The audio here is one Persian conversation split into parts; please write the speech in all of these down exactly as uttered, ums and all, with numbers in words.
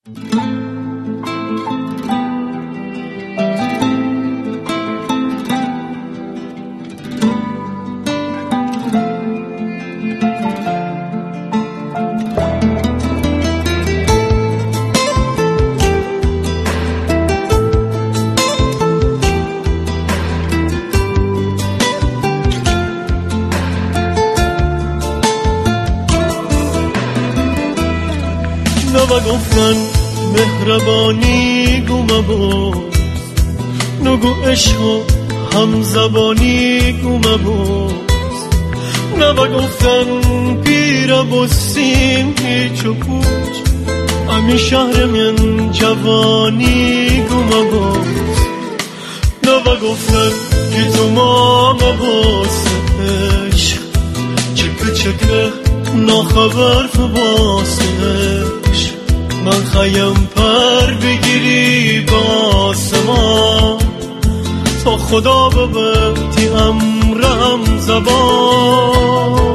و گفتن مهربانی گو مباز، نگو عشق و همزبانی گو مباز. نه و گفتن پیر بسیم هیچ و پوچ، امی شهر من جوانی گو مباز. نه و گفتن که تو ما مباز عشق، چکه چکه ناخبر فباسش. من خیم پر بگیری با آسمان، تا خدا ببرتی امرم زبان.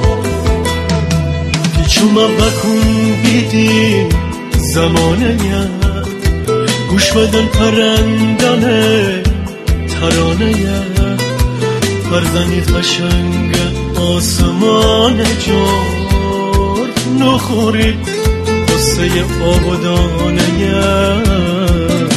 پیچوما بکن بیدی زمانه ید، گوش بدن پرندن ترانه ید. فرزنی خشنگ آسمان جار، نخوری قصه آبادانه ید.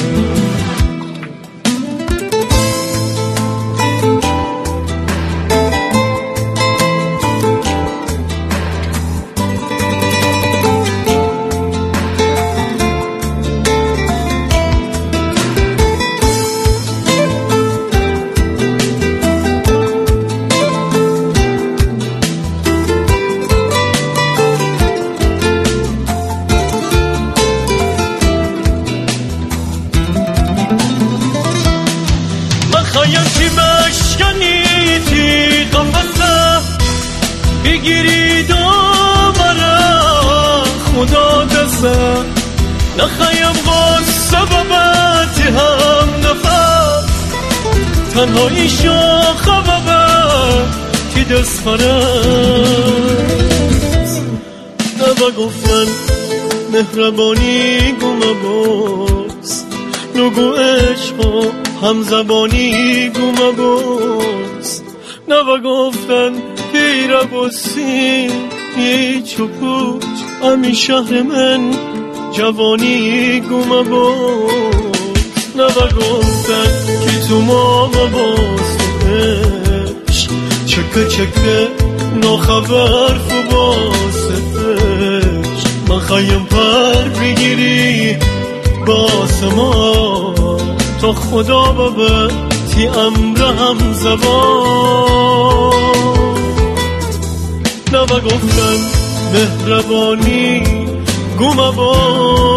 خواهیم چی مشکنی تی قفصه، بگیری دوباره خدا دسته. نخواهیم غصه ببتی هم نفس، تنهایی شاخه ببتی دست پرست. نبا گفتن مهربانی گو مباز، نگو عشق و همزبانی گو مباز. نه و گفتن پیر بسیم هیچ و پوچ، امی شهر من جوانی گو مباز. نه و گفتن که تو ما مباز عشق، چکه چکه ناخبر فباسش. من خواهیم پر بگیری با آسمان، تا خدا ببرتی امرم زبان. نه و گفتن مهربانی گو مباز،